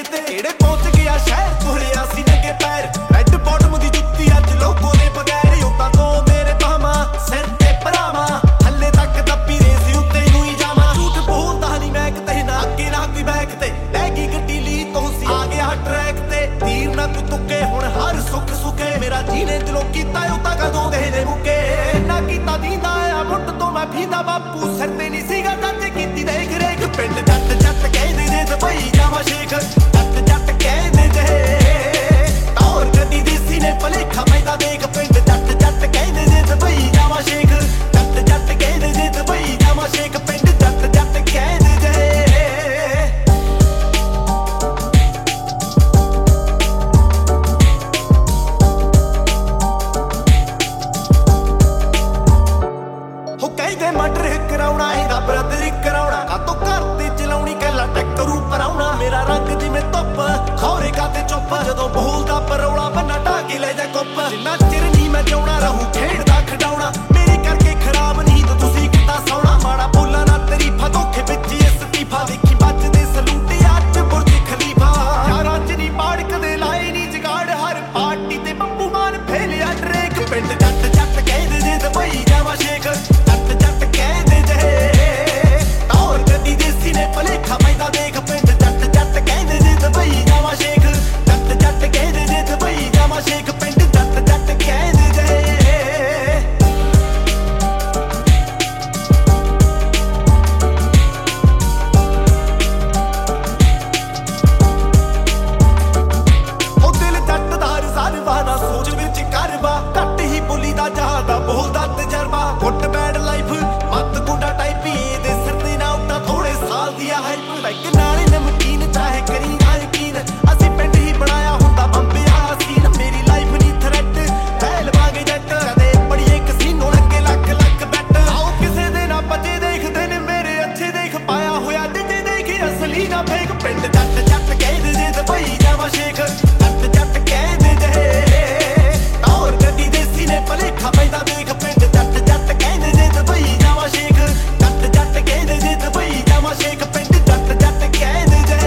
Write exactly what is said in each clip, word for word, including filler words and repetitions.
कहते केड़े पहुंच गया शहर तुरिया सी लगे पैर रेड बॉटम दी जुत्ती अज लोगों ने बगैर उता तो मेरे पामा सिर ते परामा हले तक दब्बी रेसी उत्ते नू ही जावा झूठ बोलदा नहीं मैं किते ना अगे ना कोई बैक ते लैगी गड्डी ली तो सी आ गया ट्रैक ते तीर ना कोई तुके हुण हर सुख सुखे मेरा जीने दिलों कीता उता कदों दे दे मुके ना कीता दींदा आ मुट तो मैं भींदा बापू सिर ते नहीं सीगा चाचे कीती देख रेख पिंड जट जट कहदे जे दुबई जावा शेख जट जट कहदे जे तौर गड्डी देसी ने भलेखा पैंदा देख पिंड जट जट कहदे जे दुबई जावा शेख जट जट कहदे जे दुबई जावा शेख पिंड जट जट कहदे जे मर्डर कराउना एदा ब्रदर कराउना कातों घर ते चलाउनी कहला टैक्टर उपर आउना मेरा रंग जिवें धुप खौरे काते चुप जदों बोलदा परौला बन्ना ढाके ले जा कुप जिन्ना चिर नहीं मैं जिउणा रहूं खेडदा खडाउणा मेरे करके खराब नहीं तो तुसीं कित्ता सौणा माड़ा बोला ना तरीफा धोखे विच इस्तीफा देखी बजदे सलूट अज बुर्ज खलीफा यारां च नहीं पाड़ कदे लाए नहीं जगाड़ हर पार्टी ते बब्बू मान फेलिया ट्रेक पिंड जट जट कहदे जे दुबई जावा शेख जट जट कहदे जे तौर गड्डी देसी ने भलेखा पैंदा देख पिंड जट जट कहदे जे दुबई जावा शेख जट जट कहदे जे दुबई जावा शेख पिंड जट जट कहदे जे ओ दिल जट दा रिजर्वा ना सोच विच करवा घट ही बोली दा जहादा बोलदा तजर्बा गुੱਟ बैड लाइफ मत गुंडा टाइप दे सिर ते ना उठा थोड़े साल दिया है बैक नाले नमकीन चाहे करी ना यकीन असी पिंड ही बनाया हुंदा बंबे आ सीन मेरी लाइफ नी थ्रेट बैल वांगे जट कदे बड़िए कसीनो लगे लख लख बैट आओ किसे दे ना बचे देखदे ने मेरे अच्छे देख पाया होया दिते देख असली ना फेक पिंड जट जट कहदे जे दुबई जावा शेख जट जट कहदे जे तौर गड्डी देसी ने भलेखा पैंदा देख पिंड जट जट कहदे जे दुबई जावा शेख जट जट कहदे जे दुबई जावा शेख पिंड जट जट कहदे जे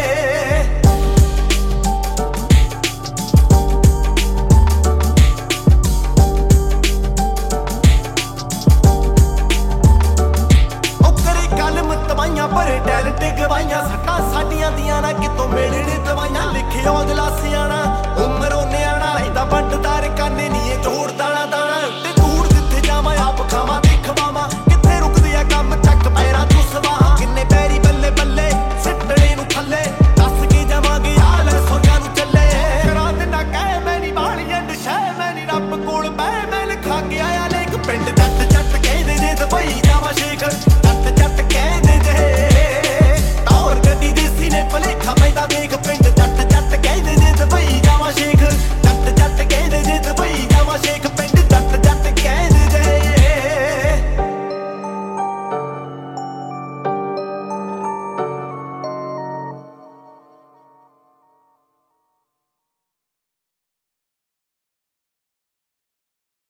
ओ करे कलम तबाइयां भरे टैलेंट गवाइयां सट्टां साडियां दियां ना कितों मेड़े दवाइयां लिखे औदला सियाणा उमर ओने आना रहिंदा बंडदार काने नी जोड़दा ना दाना ते दूर जिथे जावां आप खावां देखवावां किथे रुकदे आ कम चक पैरां चों सवाहां किन्ने पैरी बल्ले बल्ले सिੱਟਣੇ ਨੂੰ थल्ले दस के जावांगे हाल सोनियां ਨੂੰ ਚੱਲੇ करा देना कह मैं नी बाली एंड शह मैं नी रब कोल बह मैं लिखा के आया लेख पिंड जट जट कहदे जे दुबई जावा शेख जट जट कहदे जे तौर गड्डी देसी ने भलेखा पैंदा देख पिंड